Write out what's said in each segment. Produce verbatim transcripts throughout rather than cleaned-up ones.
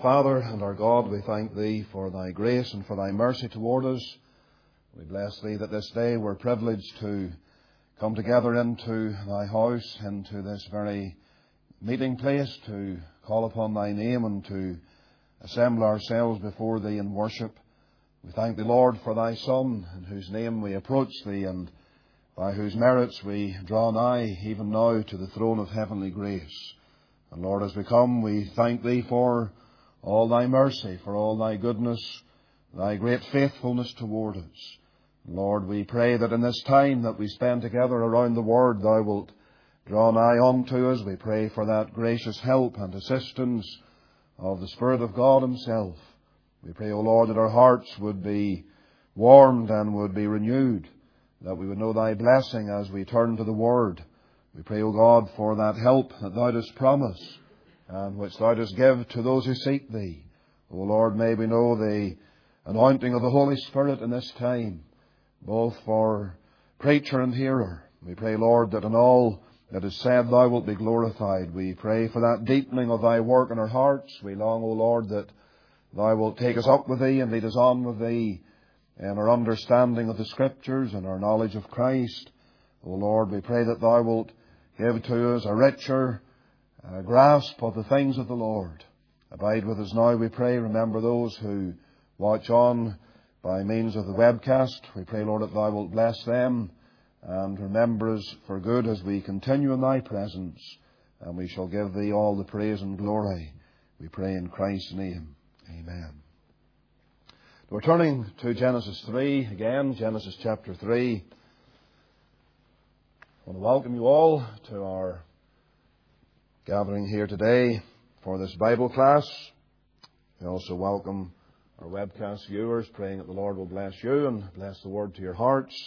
Father and our God, we thank Thee for Thy grace and for Thy mercy toward us. We bless Thee that this day we're privileged to come together into Thy house, into this very meeting place, to call upon Thy name and to assemble ourselves before Thee in worship. We thank Thee, Lord, for Thy Son, in whose name we approach Thee and by whose merits we draw nigh even now to the throne of heavenly grace. And Lord, as we come, we thank Thee for all Thy mercy, for all Thy goodness, Thy great faithfulness toward us. Lord, we pray that in this time that we spend together around the Word, Thou wilt draw nigh unto us. We pray for that gracious help and assistance of the Spirit of God Himself. We pray, O Lord, that our hearts would be warmed and would be renewed, that we would know Thy blessing as we turn to the Word. We pray, O God, for that help that Thou dost promise and which Thou dost give to those who seek Thee. O Lord, may we know the anointing of the Holy Spirit in this time, both for preacher and hearer. We pray, Lord, that in all that is said Thou wilt be glorified. We pray for that deepening of Thy work in our hearts. We long, O Lord, that Thou wilt take us up with Thee and lead us on with Thee in our understanding of the Scriptures and our knowledge of Christ. O Lord, we pray that Thou wilt give to us a richer uh, grasp of the things of the Lord. Abide with us now, we pray. Remember those who watch on by means of the webcast. We pray, Lord, that Thou wilt bless them and remember us for good as we continue in Thy presence. And we shall give Thee all the praise and glory. We pray in Christ's name. Amen. We're turning to Genesis three again, Genesis chapter three. I want to welcome you all to our gathering here today for this Bible class. We also welcome our webcast viewers, praying that the Lord will bless you and bless the Word to your hearts.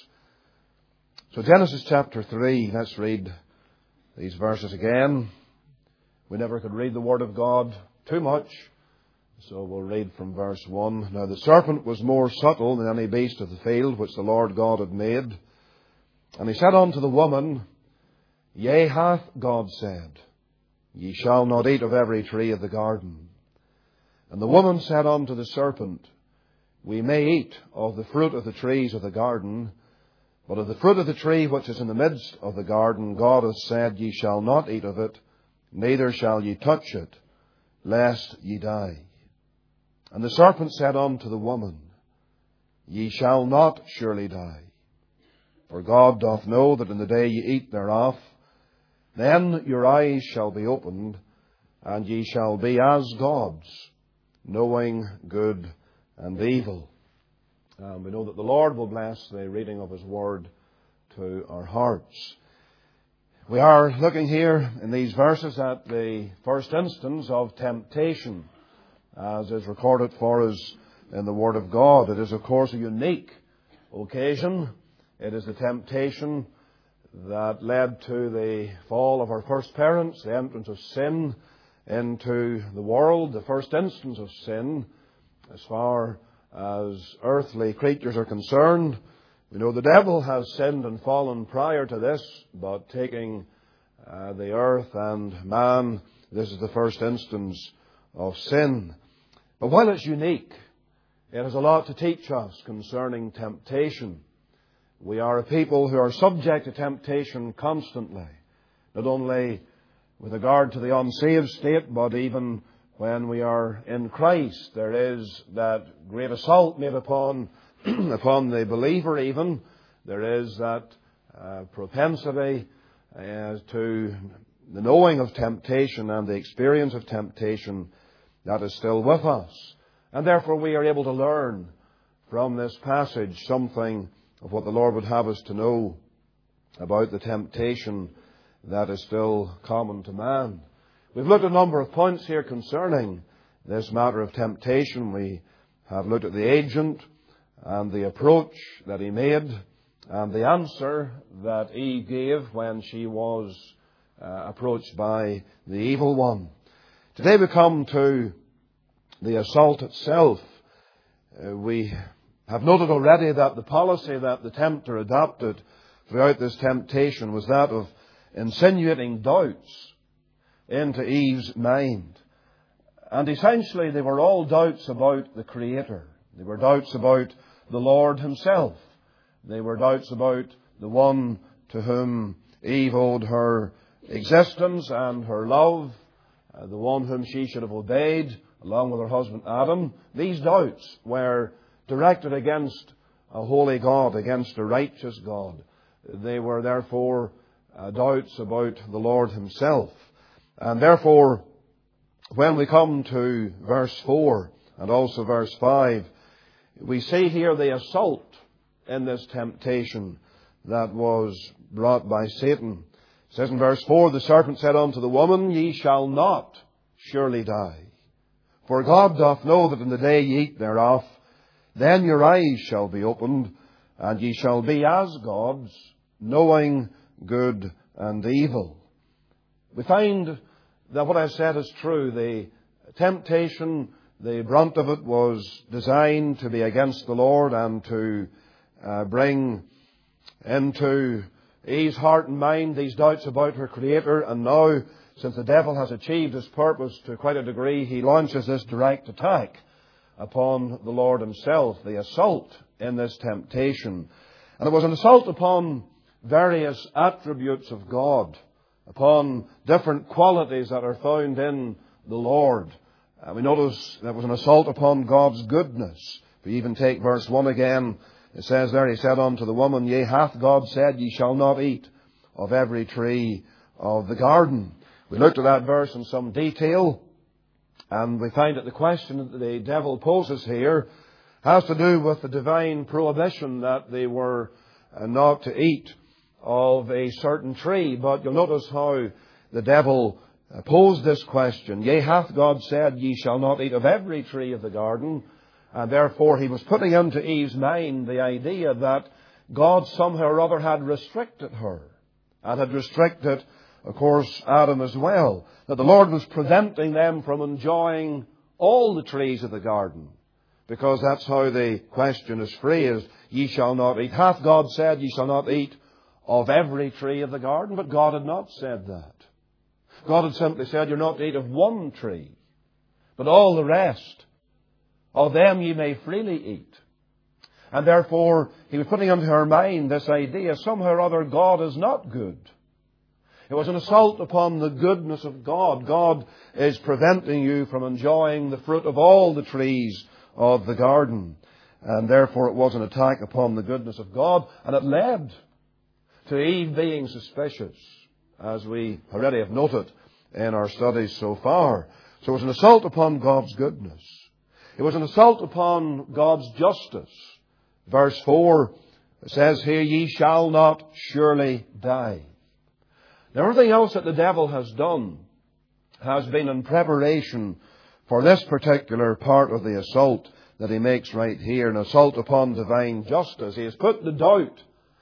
So Genesis chapter three, let's read these verses again. We never could read the Word of God too much, so we'll read from verse one. Now the serpent was more subtle than any beast of the field which the Lord God had made. And he said unto the woman, Yea, hath God said, Ye shall not eat of every tree of the garden. And the woman said unto the serpent, We may eat of the fruit of the trees of the garden, but of the fruit of the tree which is in the midst of the garden, God hath said, Ye shall not eat of it, neither shall ye touch it, lest ye die. And the serpent said unto the woman, Ye shall not surely die. For God doth know that in the day ye eat thereof, then your eyes shall be opened, and ye shall be as gods, knowing good and evil. And we know that the Lord will bless the reading of His Word to our hearts. We are looking here in these verses at the first instance of temptation, as is recorded for us in the Word of God. It is, of course, a unique occasion. It is the temptation that led to the fall of our first parents, the entrance of sin into the world, the first instance of sin as far as earthly creatures are concerned. We know the devil has sinned and fallen prior to this, but taking uh, the earth and man, this is the first instance of sin. But while it's unique, it has a lot to teach us concerning temptation. We are a people who are subject to temptation constantly, not only with regard to the unsaved state, but even when we are in Christ. There is that great assault made upon, upon the believer even. There is that uh, propensity uh, to the knowing of temptation and the experience of temptation that is still with us. And therefore we are able to learn from this passage something of what the Lord would have us to know about the temptation that is still common to man. We've looked at a number of points here concerning this matter of temptation. We have looked at the agent and the approach that he made and the answer that Eve gave when she was uh, approached by the evil one. Today we come to the assault itself. Uh, we have noted already that the policy that the tempter adopted throughout this temptation was that of insinuating doubts into Eve's mind. And essentially they were all doubts about the Creator. They were doubts about the Lord Himself. They were doubts about the one to whom Eve owed her existence and her love, uh, the one whom she should have obeyed along with her husband Adam. These doubts were directed against a holy God, against a righteous God. They were therefore uh, doubts about the Lord Himself. And therefore, when we come to verse four and also verse five, we see here the assault in this temptation that was brought by Satan. It says in verse four, the serpent said unto the woman, Ye shall not surely die. For God doth know that in the day ye eat thereof, then your eyes shall be opened, and ye shall be as gods, knowing good and evil. We find that what I've said is true. The temptation, the brunt of it, was designed to be against the Lord and to uh, bring into Eve's heart and mind these doubts about her Creator. And now, since the devil has achieved his purpose to quite a degree, he launches this direct attack upon the Lord Himself, the assault in this temptation. And it was an assault upon various attributes of God, upon different qualities that are found in the Lord. Uh, we notice that it was an assault upon God's goodness. If we even take verse one again, it says there, He said unto the woman, Yea, hath God said, Ye shall not eat of every tree of the garden. We looked at that verse in some detail, and we find that the question that the devil poses here has to do with the divine prohibition that they were not to eat of a certain tree. But you'll notice how the devil posed this question. Yea, hath God said, Ye shall not eat of every tree of the garden? And therefore he was putting into Eve's mind the idea that God somehow or other had restricted her, and had restricted, of course, Adam as well. That the Lord was preventing them from enjoying all the trees of the garden. Because that's how the question is phrased. Ye shall not eat. Hath God said, Ye shall not eat of every tree of the garden? But God had not said that. God had simply said, You're not to eat of one tree, but all the rest, of them ye may freely eat. And therefore, he was putting into her mind this idea, somehow or other God is not good. It was an assault upon the goodness of God. God is preventing you from enjoying the fruit of all the trees of the garden. And therefore it was an attack upon the goodness of God. And it led to Eve being suspicious, as we already have noted in our studies so far. So it was an assault upon God's goodness. It was an assault upon God's justice. Verse four says here, Ye shall not surely die. Now, everything else that the devil has done has been in preparation for this particular part of the assault that he makes right here, an assault upon divine justice. He has put the doubt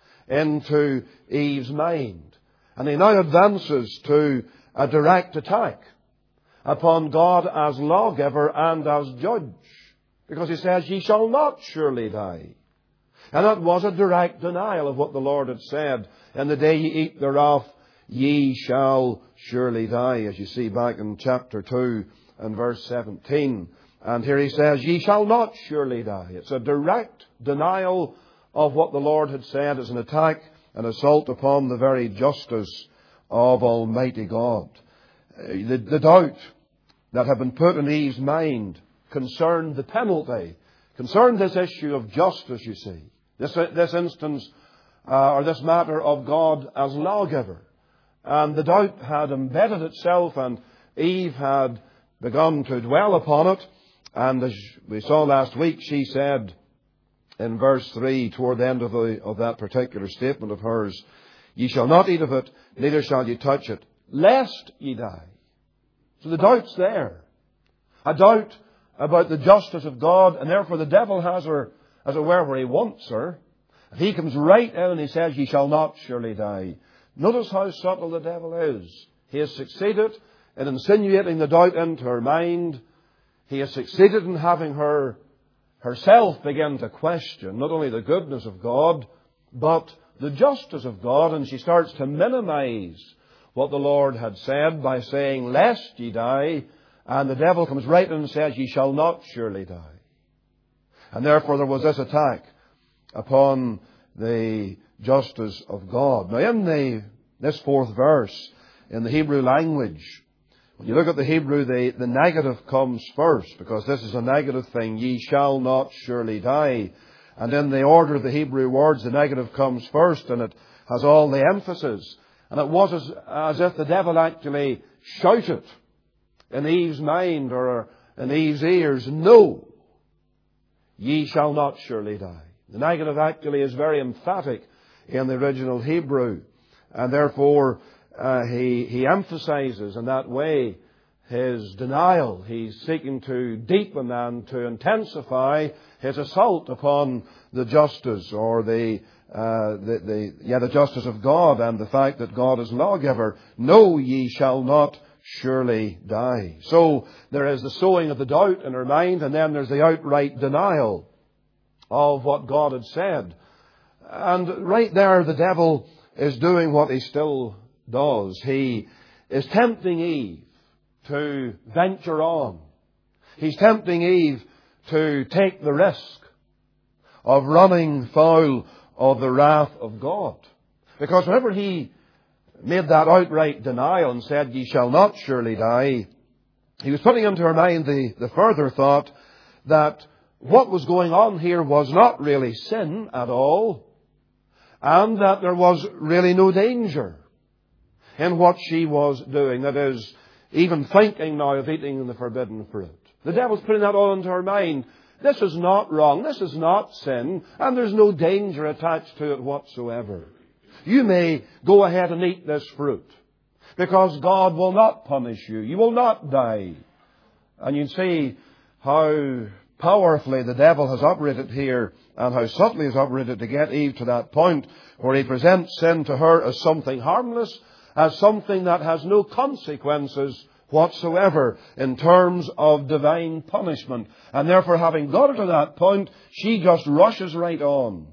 into Eve's mind, and he now advances to a direct attack upon God as lawgiver and as judge, because he says, Ye shall not surely die. And that was a direct denial of what the Lord had said. In the day ye eat thereof, ye shall surely die, as you see back in chapter two and verse seventeen. And here he says, Ye shall not surely die. It's a direct denial of what the Lord had said. It's an attack, an assault upon the very justice of Almighty God. The, the doubt that had been put in Eve's mind concerned the penalty, concerned this issue of justice, you see. This, this instance, uh, or this matter of God as lawgiver. And the doubt had embedded itself, and Eve had begun to dwell upon it. And as we saw last week, she said in verse three, toward the end of, the, of that particular statement of hers, Ye shall not eat of it, neither shall ye touch it, lest ye die. So the doubt's there. A doubt about the justice of God, and therefore the devil has her, as it were, where he wants her. And he comes right in and he says, Ye shall not surely die. Notice how subtle the devil is. He has succeeded in insinuating the doubt into her mind. He has succeeded in having her herself begin to question not only the goodness of God, but the justice of God. And she starts to minimize what the Lord had said by saying, Lest ye die. And the devil comes right in and says, "Ye shall not surely die." And therefore there was this attack upon the justice of God. Now in the, this fourth verse, in the Hebrew language, when you look at the Hebrew, the, the negative comes first, because this is a negative thing. Ye shall not surely die. And in the order of the Hebrew words, the negative comes first, and it has all the emphasis. And it was as, as if the devil actually shouted in Eve's mind or in Eve's ears, "No, ye shall not surely die." The negative actually is very emphatic in the original Hebrew. And therefore, uh, he, he emphasizes in that way his denial. He's seeking to deepen and to intensify his assault upon the justice or the, uh, the, the, yeah, the justice of God and the fact that God is lawgiver. "No, ye shall not surely die." So there is the sowing of the doubt in her mind, and then there's the outright denial of what God had said. And right there, the devil is doing what he still does. He is tempting Eve to venture on. He's tempting Eve to take the risk of running foul of the wrath of God. Because whenever he made that outright denial and said, "Ye shall not surely die," he was putting into her mind the, the further thought that what was going on here was not really sin at all, and that there was really no danger in what she was doing. That is, even thinking now of eating the forbidden fruit. The devil's putting that all into her mind. This is not wrong. This is not sin. And there's no danger attached to it whatsoever. You may go ahead and eat this fruit, because God will not punish you. You will not die. And you can see how powerfully the devil has operated here, and how subtly he's operated to get Eve to that point where he presents sin to her as something harmless, as something that has no consequences whatsoever in terms of divine punishment. And therefore, having got her to that point, she just rushes right on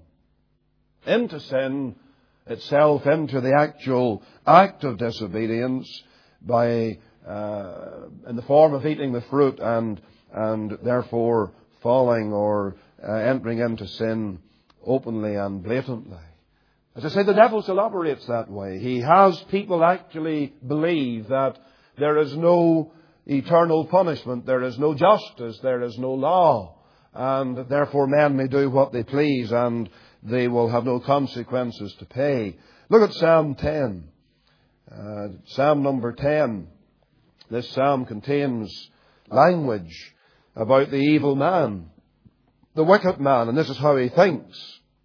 into sin itself, into the actual act of disobedience by uh, in the form of eating the fruit and and therefore falling or uh, entering into sin openly and blatantly. As I say, the devil still operates that way. He has people actually believe that there is no eternal punishment, there is no justice, there is no law, and therefore men may do what they please and they will have no consequences to pay. Look at Psalm ten. Uh, Psalm number ten. This psalm contains language about the evil man, the wicked man, and this is how he thinks.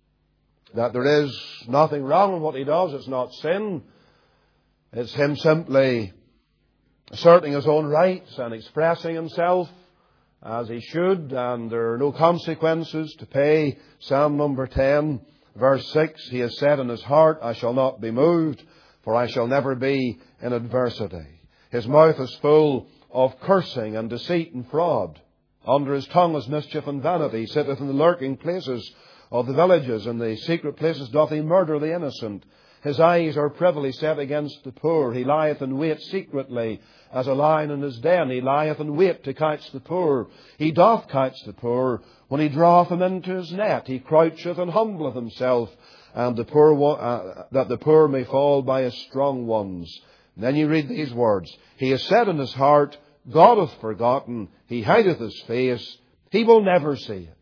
That there is nothing wrong in what he does. It's not sin. It's him simply asserting his own rights and expressing himself as he should, and there are no consequences to pay. Psalm number ten, verse six, he has said in his heart, "I shall not be moved, for I shall never be in adversity." His mouth is full of cursing and deceit and fraud. Under his tongue is mischief and vanity. He sitteth in the lurking places of the villages, and the secret places doth he murder the innocent. His eyes are privily set against the poor. He lieth in wait secretly, as a lion in his den. He lieth in wait to catch the poor. He doth catch the poor. When he draweth them into his net, he croucheth and humbleth himself, and the poor uh, that the poor may fall by his strong ones. And then you read these words. He has said in his heart, God hath forgotten. He hideth his face. He will never see it.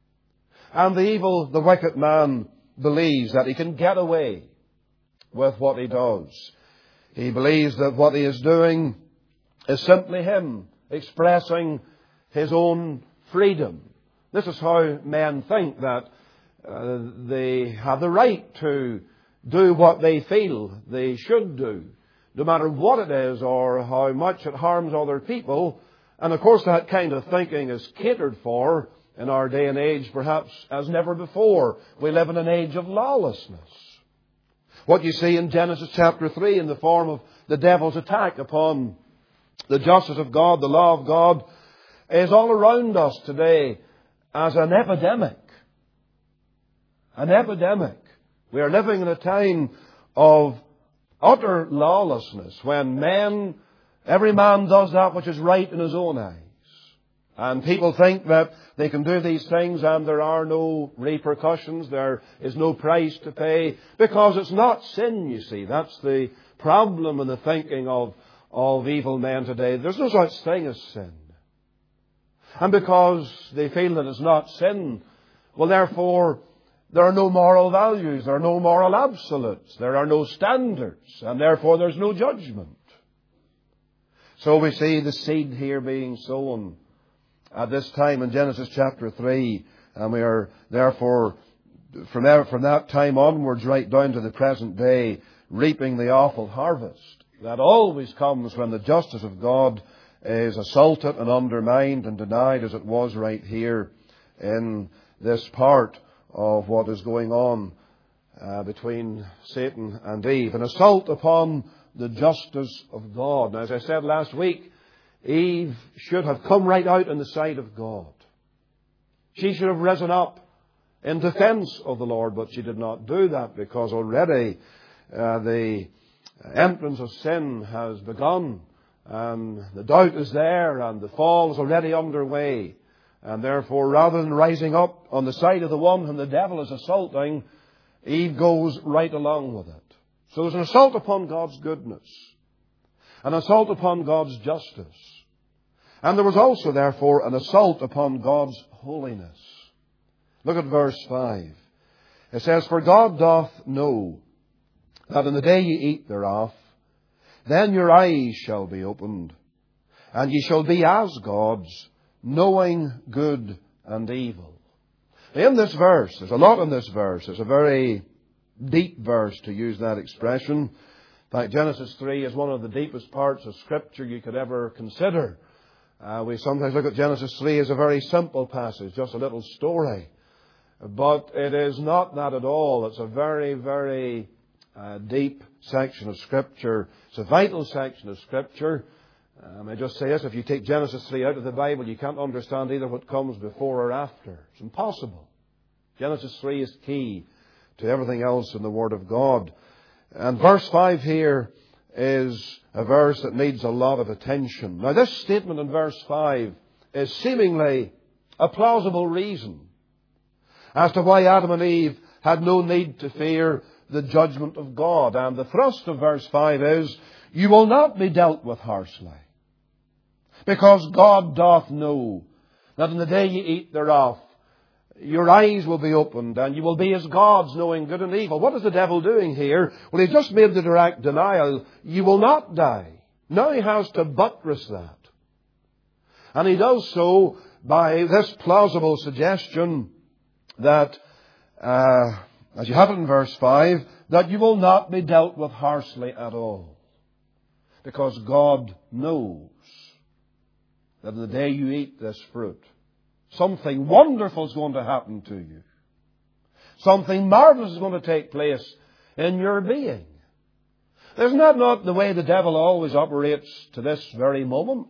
And the evil, the wicked man believes that he can get away with what he does. He believes that what he is doing is simply him expressing his own freedom. This is how men think, that uh, they have the right to do what they feel they should do, no matter what it is or how much it harms other people. And of course that kind of thinking is catered for in our day and age perhaps as never before. We live in an age of lawlessness. What you see in Genesis chapter three in the form of the devil's attack upon the justice of God, the law of God, is all around us today as an epidemic. An epidemic. We are living in a time of utter lawlessness when men Every man does that which is right in his own eyes. And people think that they can do these things and there are no repercussions, there is no price to pay, because it's not sin, you see. That's the problem in the thinking of, of evil men today. There's no such thing as sin. And because they feel that it's not sin, well, therefore, there are no moral values, there are no moral absolutes, there are no standards, and therefore there's no judgment. So we see the seed here being sown at this time in Genesis chapter three, and we are therefore from there, from that time onwards right down to the present day reaping the awful harvest that always comes when the justice of God is assaulted and undermined and denied, as it was right here in this part of what is going on uh, between Satan and Eve. An assault upon the justice of God. Now, as I said last week, Eve should have come right out in the sight of God. She should have risen up in defense of the Lord, but she did not do that because already uh, the entrance of sin has begun. And the doubt is there and the fall is already underway. And therefore, rather than rising up on the side of the one whom the devil is assaulting, Eve goes right along with it. So there's an assault upon God's goodness, an assault upon God's justice. And there was also, therefore, an assault upon God's holiness. Look at verse five. It says, "For God doth know that in the day ye eat thereof, then your eyes shall be opened, and ye shall be as gods, knowing good and evil." In this verse, there's a lot in this verse. It's a very deep verse, to use that expression. In fact, Genesis three is one of the deepest parts of Scripture you could ever consider. Uh, we sometimes look at Genesis three as a very simple passage, just a little story. But it is not that at all. It's a very, very uh, deep section of Scripture. It's a vital section of Scripture. Um, I just say this, if you take Genesis three out of the Bible, you can't understand either what comes before or after. It's impossible. Genesis three is key to everything else in the Word of God. And verse five here is a verse that needs a lot of attention. Now, this statement in verse five is seemingly a plausible reason as to why Adam and Eve had no need to fear the judgment of God. And the thrust of verse five is, "You will not be dealt with harshly, because God doth know that in the day ye eat thereof, your eyes will be opened, and you will be as gods, knowing good and evil." What is the devil doing here? Well, he's just made the direct denial, you will not die. Now he has to buttress that. And he does so by this plausible suggestion that, uh, as you have it in verse five, that you will not be dealt with harshly at all. Because God knows that in the day you eat this fruit, something wonderful is going to happen to you. Something marvelous is going to take place in your being. Isn't that not the way the devil always operates to this very moment?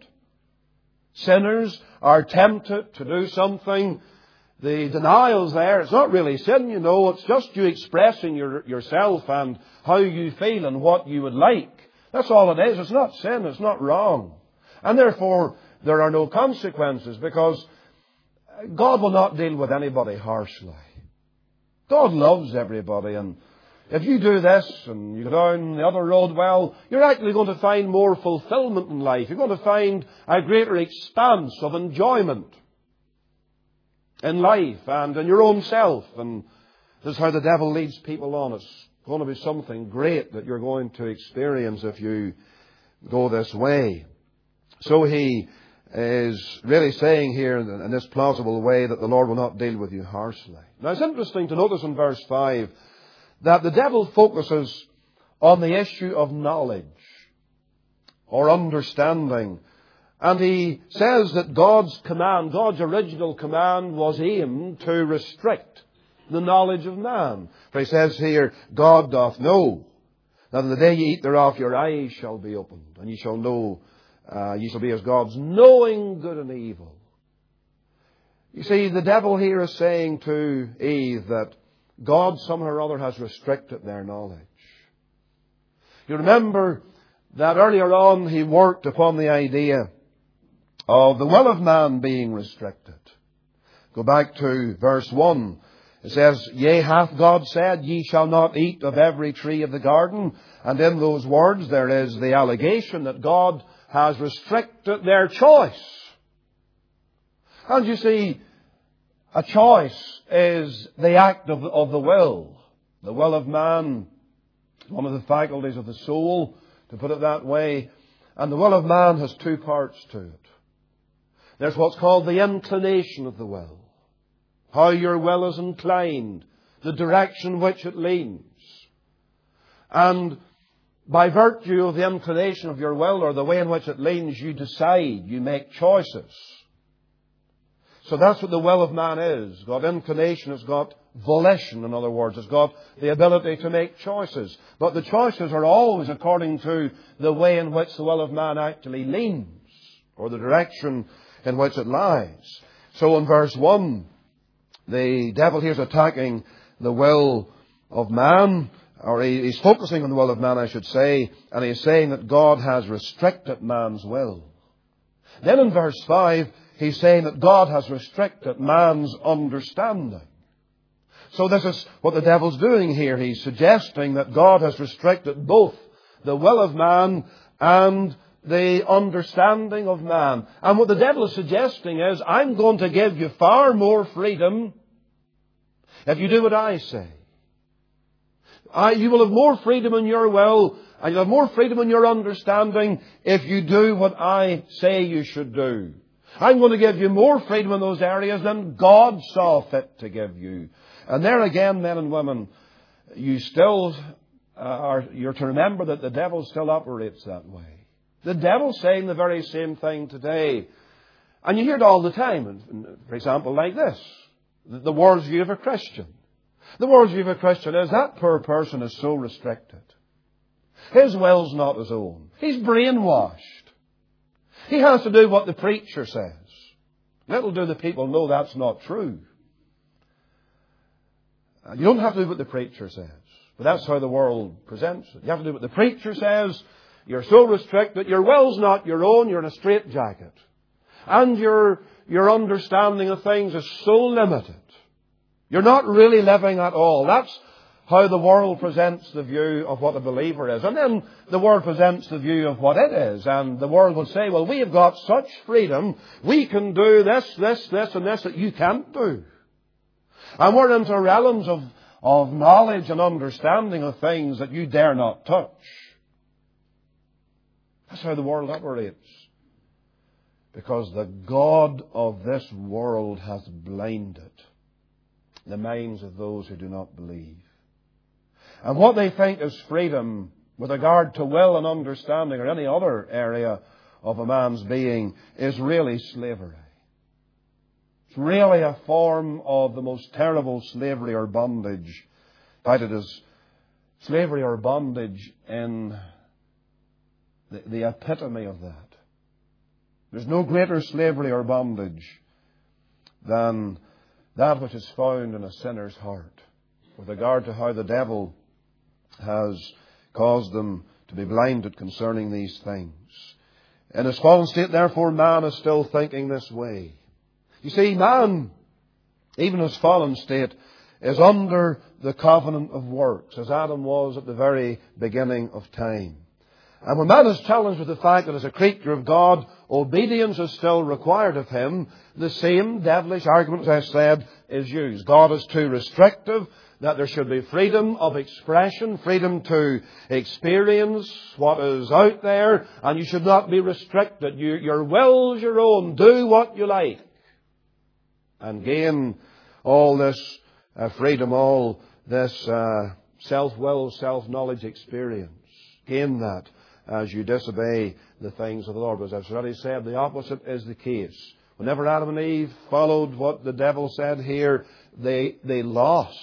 Sinners are tempted to do something. The denial's there. It's not really sin, you know. It's just you expressing your, yourself and how you feel and what you would like. That's all it is. It's not sin. It's not wrong. And therefore, there are no consequences, because God will not deal with anybody harshly. God loves everybody, and if you do this and you go down the other road, well, you're actually going to find more fulfillment in life. You're going to find a greater expanse of enjoyment in life and in your own self. And this is how the devil leads people on. It's going to be something great that you're going to experience if you go this way. So he is really saying here in this plausible way that the Lord will not deal with you harshly. Now, it's interesting to notice in verse five that the devil focuses on the issue of knowledge or understanding. And he says that God's command, God's original command, was aimed to restrict the knowledge of man. For he says here, God doth know that in the day ye eat thereof, your eyes shall be opened, and ye shall know, uh, ye shall be as gods, knowing good and evil. You see, the devil here is saying to Eve that God somehow or other has restricted their knowledge. You remember that earlier on he worked upon the idea of the will of man being restricted. Go back to verse one. It says, Yea, hath God said, Ye shall not eat of every tree of the garden. And in those words there is the allegation that God has restricted their choice. And you see, a choice is the act of, of the will. The will of man, one of the faculties of the soul, to put it that way. And the will of man has two parts to it. There's what's called the inclination of the will. How your will is inclined, the direction which it leans. And by virtue of the inclination of your will, or the way in which it leans, you decide, you make choices. So that's what the will of man is. It's got inclination, it's got volition, in other words. It's got the ability to make choices. But the choices are always according to the way in which the will of man actually leans, or the direction in which it lies. So in verse one, the devil here is attacking the will of man, or he's focusing on the will of man, I should say, and he's saying that God has restricted man's will. Then in verse five, he's saying that God has restricted man's understanding. So this is what the devil's doing here. He's suggesting that God has restricted both the will of man and the understanding of man. And what the devil is suggesting is, I'm going to give you far more freedom if you do what I say. I, you will have more freedom in your will, and you'll have more freedom in your understanding if you do what I say you should do. I'm going to give you more freedom in those areas than God saw fit to give you. And there again, men and women, you still uh, are, you're to remember that the devil still operates that way. The devil's saying the very same thing today. And you hear it all the time. For example, like this. The world's view of a Christian. The world's view of a Christian is that poor person is so restricted. His will's not his own. He's brainwashed. He has to do what the preacher says. Little do the people know that's not true. You don't have to do what the preacher says. But that's how the world presents it. You have to do what the preacher says. You're so restricted. Your will's not your own. You're in a straitjacket. And your, your understanding of things is so limited. You're not really living at all. That's how the world presents the view of what a believer is. And then the world presents the view of what it is. And the world will say, well, we have got such freedom. We can do this, this, this, and this that you can't do. And we're into realms of, of knowledge and understanding of things that you dare not touch. That's how the world operates. Because the God of this world has blinded the minds of those who do not believe. And what they think is freedom with regard to will and understanding or any other area of a man's being is really slavery. It's really a form of the most terrible slavery or bondage. In fact, it is slavery or bondage in the, the epitome of that. There's no greater slavery or bondage than that which is found in a sinner's heart with regard to how the devil has caused them to be blinded concerning these things. In his fallen state, therefore, man is still thinking this way. You see, man, even his fallen state, is under the covenant of works, as Adam was at the very beginning of time. And when man is challenged with the fact that as a creature of God, obedience is still required of him, the same devilish argument, as I said, is used. God is too restrictive, that there should be freedom of expression, freedom to experience what is out there, and you should not be restricted. You, your will's your own. Do what you like. And gain all this uh, freedom, all this uh, self-will, self-knowledge experience. Gain that as you disobey the things of the Lord. As I've already said, the opposite is the case. Whenever Adam and Eve followed what the devil said here, they, they lost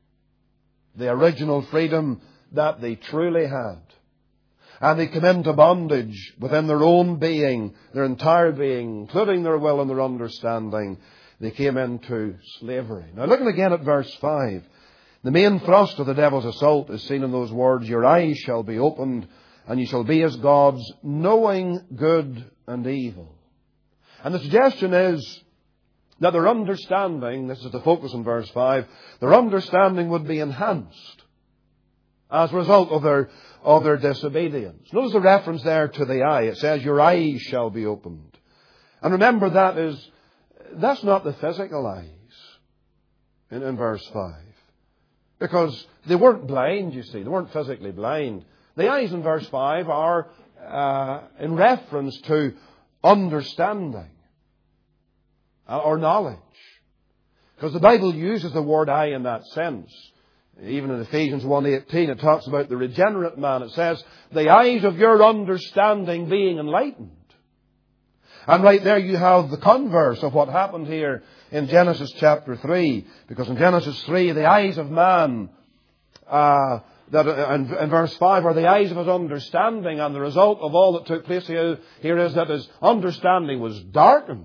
the original freedom that they truly had. And they came into bondage within their own being, their entire being, including their will and their understanding. They came into slavery. Now looking again at verse five, the main thrust of the devil's assault is seen in those words, your eyes shall be opened and ye shall be as gods, knowing good and evil. And the suggestion is that their understanding, this is the focus in verse five, their understanding would be enhanced as a result of their, of their disobedience. Notice the reference there to the eye. It says, your eyes shall be opened. And remember, that is, that's not the physical eyes in, in verse five. Because they weren't blind, you see. They weren't physically blind. The eyes in verse five are uh, in reference to understanding or knowledge. Because the Bible uses the word eye in that sense. Even in Ephesians one eighteen, it talks about the regenerate man. It says, the eyes of your understanding being enlightened. And right there you have the converse of what happened here in Genesis chapter three. Because in Genesis three, the eyes of man, uh, that in, in verse five, are the eyes of his understanding. And the result of all that took place here, here is that his understanding was darkened.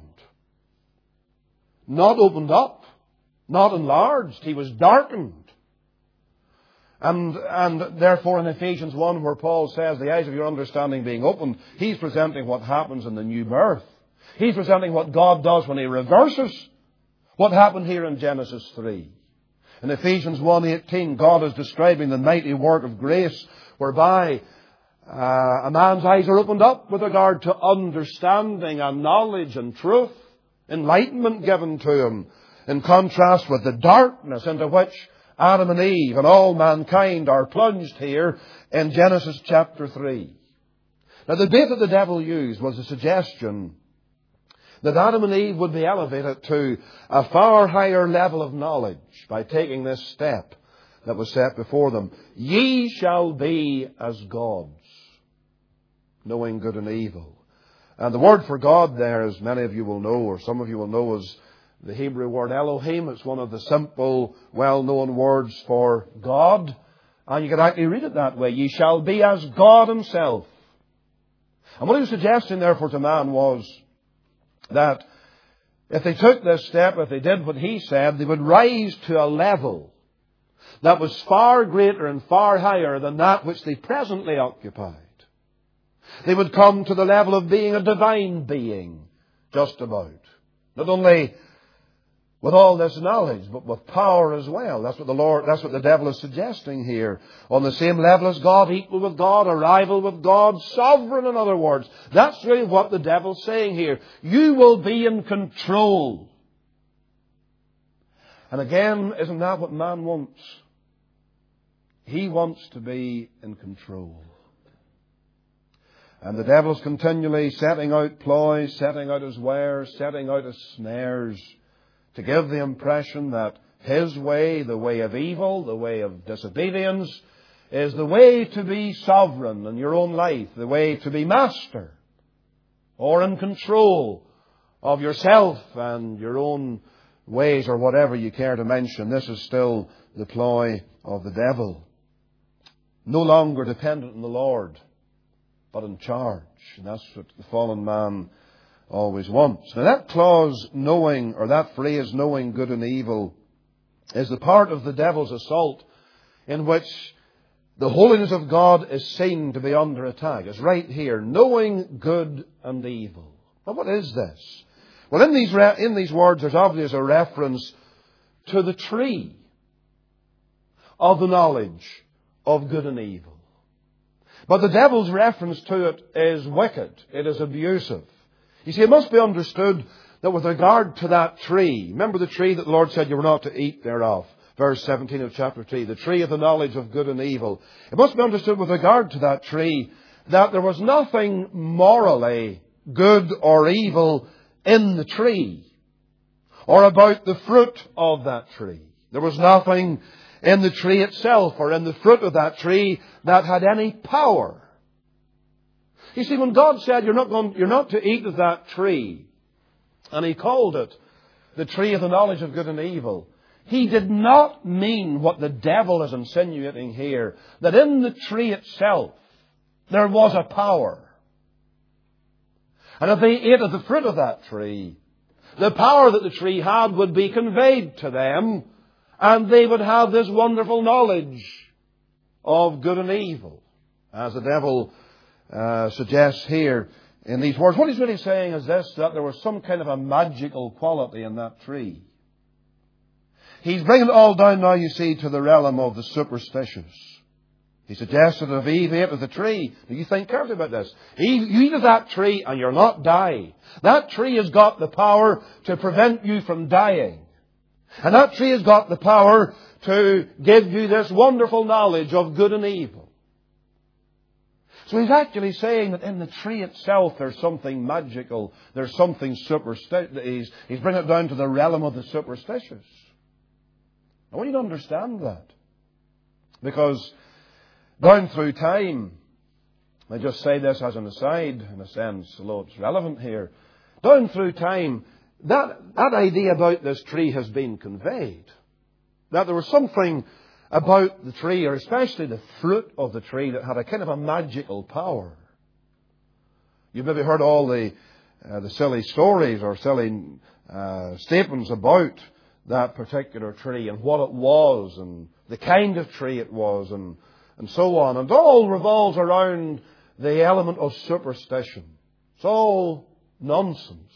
Not opened up. Not enlarged. He was darkened. And, and therefore in Ephesians one, where Paul says the eyes of your understanding being opened, he's presenting what happens in the new birth. He's presenting what God does when He reverses what happened here in Genesis three. In Ephesians one eighteen, God is describing the mighty work of grace whereby uh, a man's eyes are opened up with regard to understanding and knowledge and truth, enlightenment given to him, in contrast with the darkness into which Adam and Eve and all mankind are plunged here in Genesis chapter three. Now the bait that the devil used was a suggestion that Adam and Eve would be elevated to a far higher level of knowledge by taking this step that was set before them. Ye shall be as gods, knowing good and evil. And the word for God there, as many of you will know, or some of you will know, is the Hebrew word Elohim. It's one of the simple, well-known words for God. And you can actually read it that way. Ye shall be as God Himself. And what He was suggesting, therefore, to man was that if they took this step, if they did what He said, they would rise to a level that was far greater and far higher than that which they presently occupied. They would come to the level of being a divine being, just about. Not only with all this knowledge, but with power as well. That's what the Lord, that's what the devil is suggesting here. On the same level as God, equal with God, a rival with God, sovereign in other words. That's really what the devil's saying here. You will be in control. And again, isn't that what man wants? He wants to be in control. And the devil's continually setting out ploys, setting out his wares, setting out his snares, to give the impression that his way, the way of evil, the way of disobedience, is the way to be sovereign in your own life, the way to be master or in control of yourself and your own ways, or whatever you care to mention. This is still the ploy of the devil. No longer dependent on the Lord, but in charge. And that's what the fallen man always wants. Now that clause, knowing, or that phrase, knowing good and evil, is the part of the devil's assault in which the holiness of God is seen to be under attack. It's right here, knowing good and evil. Now what is this? Well, in these, re- in these words, there's obviously a reference to the tree of the knowledge of good and evil. But the devil's reference to it is wicked. It is abusive. You see, it must be understood that with regard to that tree, remember the tree that the Lord said you were not to eat thereof, verse seventeen of chapter three, the tree of the knowledge of good and evil. It must be understood with regard to that tree that there was nothing morally good or evil in the tree or about the fruit of that tree. There was nothing in the tree itself or in the fruit of that tree that had any power. You see, when God said you're not going, you're not to eat of that tree, and He called it the tree of the knowledge of good and evil, He did not mean what the devil is insinuating here, that in the tree itself there was a power. And if they ate of the fruit of that tree, the power that the tree had would be conveyed to them, and they would have this wonderful knowledge of good and evil, as the devil uh, suggests here in these words. What he's really saying is this, that there was some kind of a magical quality in that tree. He's bringing it all down now, you see, to the realm of the superstitious. He suggested that if Eve ate of the tree, now you think carefully about this. Eve, you eat of that tree and you'll not die. That tree has got the power to prevent you from dying. And that tree has got the power to give you this wonderful knowledge of good and evil. So he's actually saying that in the tree itself there's something magical. There's something superstitious. He's, he's bringing it down to the realm of the superstitious. I want you to understand that. Because down through time, I just say this as an aside, in a sense, although it's relevant here. Down through time, that, that idea about this tree has been conveyed. That there was something about the tree, or especially the fruit of the tree, that had a kind of a magical power. You've maybe heard all the, uh, the silly stories or silly uh, statements about that particular tree and what it was and the kind of tree it was and, and so on. And it all revolves around the element of superstition. It's all nonsense.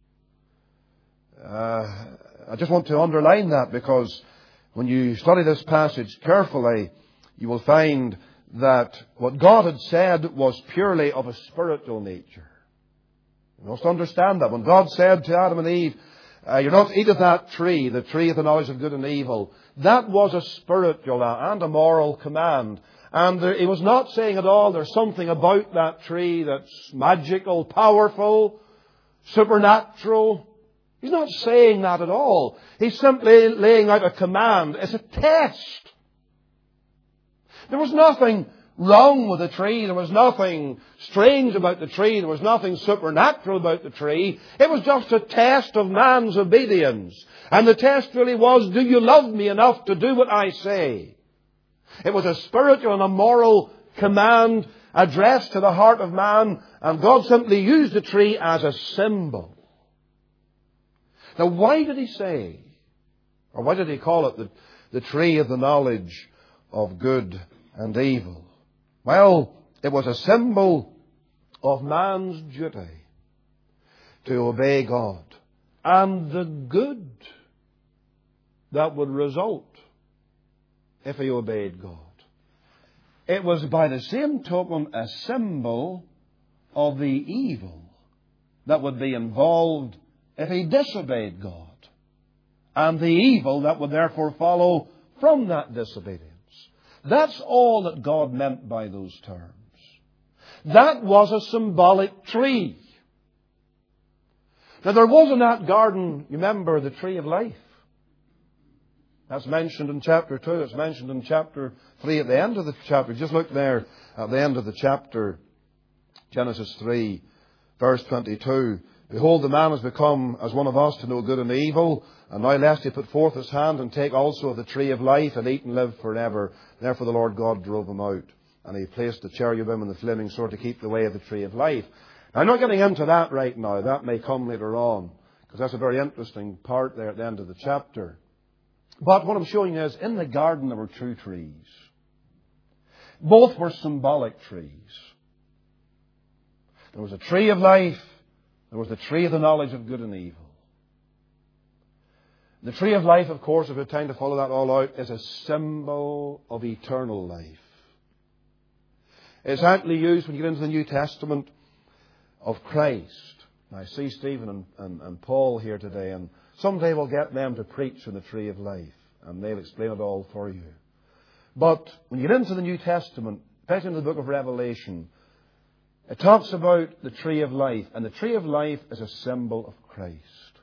Uh, I just want to underline that, because when you study this passage carefully, you will find that what God had said was purely of a spiritual nature. You must understand that. When God said to Adam and Eve, uh, you're not to eat of that tree, the tree of the knowledge of good and evil, that was a spiritual and a moral command. And there, he was not saying at all there's something about that tree that's magical, powerful, supernatural. He's not saying that at all. He's simply laying out a command. It's a test. There was nothing wrong with the tree. There was nothing strange about the tree. There was nothing supernatural about the tree. It was just a test of man's obedience. And the test really was, do you love me enough to do what I say? It was a spiritual and a moral command addressed to the heart of man. And God simply used the tree as a symbol. Now, why did he say, or why did he call it the, the tree of the knowledge of good and evil? Well, it was a symbol of man's duty to obey God and the good that would result if he obeyed God. It was by the same token a symbol of the evil that would be involved if he disobeyed God, and the evil that would therefore follow from that disobedience. That's all that God meant by those terms. That was a symbolic tree. Now there was in that garden, you remember, the tree of life. That's mentioned in chapter two. It's mentioned in chapter three at the end of the chapter. Just look there at the end of the chapter, Genesis three, verse twenty-two. Behold, the man has become as one of us to know good and evil. And now lest he put forth his hand and take also of the tree of life and eat and live forever. Therefore the Lord God drove him out. And he placed the cherubim and the flaming sword to keep the way of the tree of life. Now, I'm not getting into that right now. That may come later on, because that's a very interesting part there at the end of the chapter. But what I'm showing you is, in the garden there were two trees. Both were symbolic trees. There was a tree of life. There was the tree of the knowledge of good and evil. The tree of life, of course, if we have time to follow that all out, is a symbol of eternal life. It's actually used when you get into the New Testament of Christ. Now, I see Stephen and, and, and Paul here today, and someday we'll get them to preach on the tree of life, and they'll explain it all for you. But when you get into the New Testament, especially in the book of Revelation, it talks about the tree of life, and the tree of life is a symbol of Christ.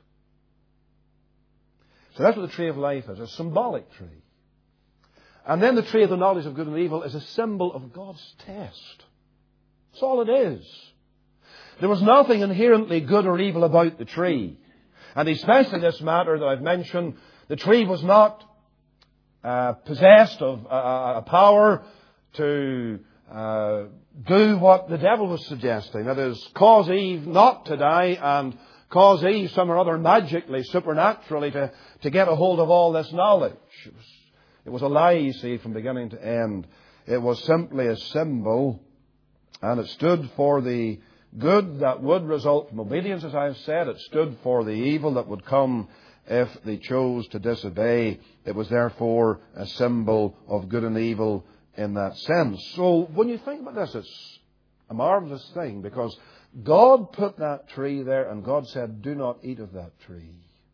So that's what the tree of life is, a symbolic tree. And then the tree of the knowledge of good and evil is a symbol of God's test. That's all it is. There was nothing inherently good or evil about the tree. And especially this matter that I've mentioned, the tree was not uh, possessed of a, a power to uh, do what the devil was suggesting. That is, cause Eve not to die and cause Eve some or other magically, supernaturally to, to get a hold of all this knowledge. It was, it was a lie, you see, from beginning to end. It was simply a symbol And it stood for the good that would result from obedience, as I have said. It stood for the evil that would come if they chose to disobey. It was therefore a symbol of good and evil in that sense. So when you think about this, it's a marvelous thing, because God put that tree there and God said, do not eat of that tree.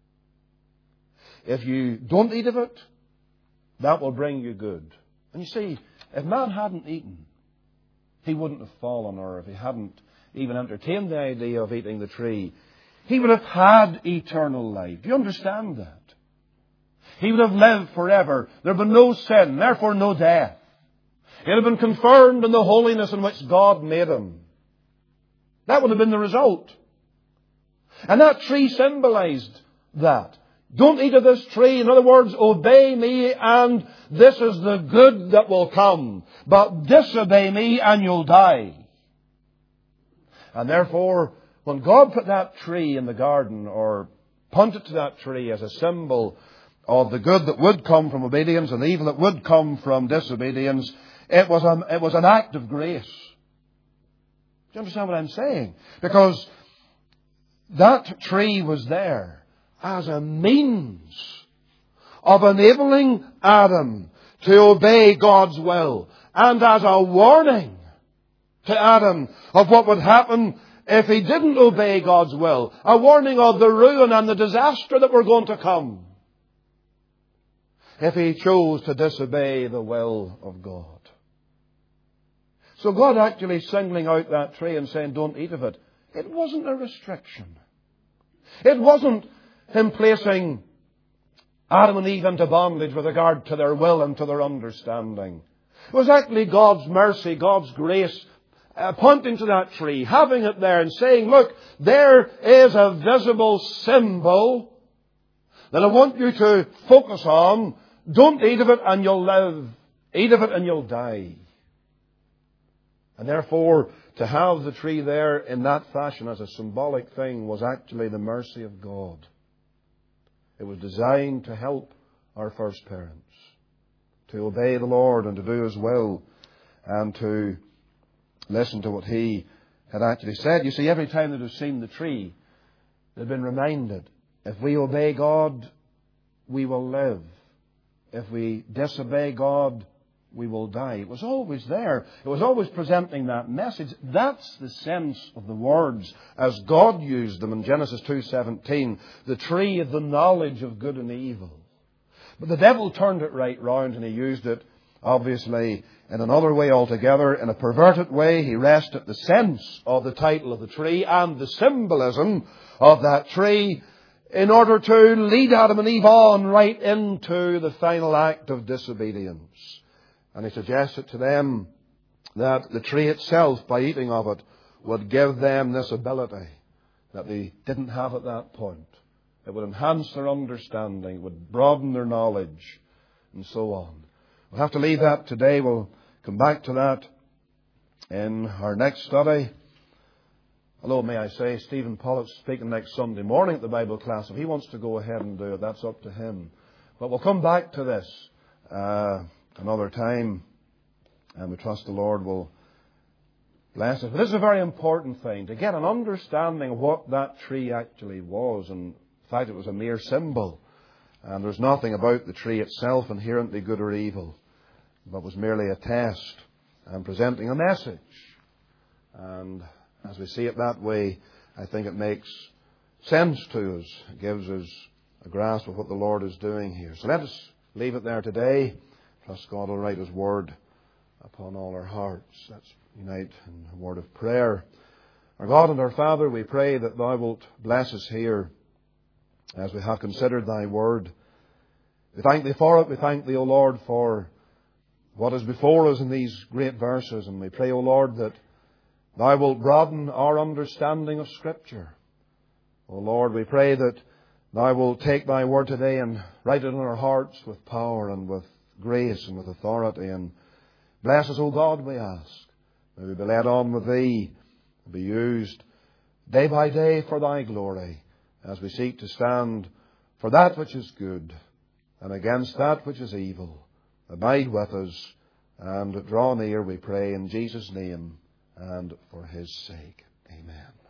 If you don't eat of it, that will bring you good. And you see, if man hadn't eaten, he wouldn't have fallen, or if he hadn't even entertained the idea of eating the tree, he would have had eternal life. Do you understand that? He would have lived forever. There would have been no sin, therefore no death. He would have been confirmed in the holiness in which God made him. That would have been the result. And that tree symbolized that. Don't eat of this tree. In other words, obey me and this is the good that will come. But disobey me and you'll die. And therefore, when God put that tree in the garden, or pointed to that tree as a symbol of the good that would come from obedience and the evil that would come from disobedience, it was, a, it was an act of grace. Do you understand what I'm saying? Because that tree was there as a means of enabling Adam to obey God's will, and as a warning to Adam of what would happen if he didn't obey God's will. A warning of the ruin and the disaster that were going to come if he chose to disobey the will of God. So God actually singling out that tree and saying, don't eat of it, it wasn't a restriction. It wasn't Him placing Adam and Eve into bondage with regard to their will and to their understanding. It was actually God's mercy, God's grace, uh, pointing to that tree, having it there and saying, look, there is a visible symbol that I want you to focus on. Don't eat of it and you'll live. Eat of it and you'll die. And therefore, to have the tree there in that fashion as a symbolic thing was actually the mercy of God. It was designed to help our first parents to obey the Lord and to do His will and to listen to what He had actually said. You see, every time that they've seen the tree, they've been reminded, if we obey God, we will live. If we disobey God, we will die. It was always there. It was always presenting that message. That's the sense of the words as God used them in Genesis two seventeen. The tree of the knowledge of good and evil. But the devil turned it right round and he used it, obviously, in another way altogether. In a perverted way, he wrested the sense of the title of the tree and the symbolism of that tree in order to lead Adam and Eve on right into the final act of disobedience. And he suggested to them that the tree itself, by eating of it, would give them this ability that they didn't have at that point. It would enhance their understanding, it would broaden their knowledge, and so on. We'll have to leave that today. We'll come back to that in our next study. Although, may I say, Stephen Pollock's speaking next Sunday morning at the Bible class. If he wants to go ahead and do it, that's up to him. But we'll come back to this uh, another time, and we trust the Lord will bless us. But this is a very important thing, to get an understanding of what that tree actually was. And in fact, it was a mere symbol. And there's nothing about the tree itself inherently good or evil, but was merely a test and presenting a message. And as we see it that way, I think it makes sense to us. It gives us a grasp of what the Lord is doing here. So let us leave it there today. Trust God will write His word upon all our hearts. Let's unite in a word of prayer. Our God and our Father, we pray that Thou wilt bless us here as we have considered Thy word. We thank Thee for it. We thank Thee, O Lord, for what is before us in these great verses. And we pray, O Lord, that Thou wilt broaden our understanding of Scripture. O Lord, we pray that Thou wilt take Thy word today and write it in our hearts with power and with grace and with authority. And bless us, O God, we ask. May we be led on with Thee and be used day by day for Thy glory as we seek to stand for that which is good and against that which is evil. Abide with us and draw near, we pray, in Jesus' name. and for His sake. Amen.